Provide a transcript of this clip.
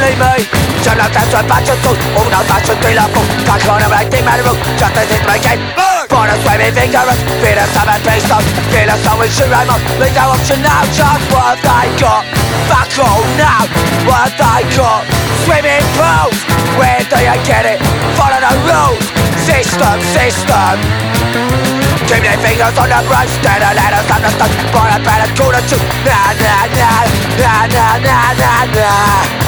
me. Trong lòng ta xoay phát cho tôi, uống nào ta cho tuy là phục. Càng khó nào lại tim mà rung, cho tới thịt mày game. For the swimming vigorous, feel the summer face up. Feel the song we should rhyme up. Leave no option now, just what I got. Back on now, what I got. Swimming pools, where do you get it? Follow the rules, system, system. Keep their fingers on the brush, stand a ladder, stop the stuff. But I better do the truth. Nah, nah, nah, nah, nah, nah, nah, nah.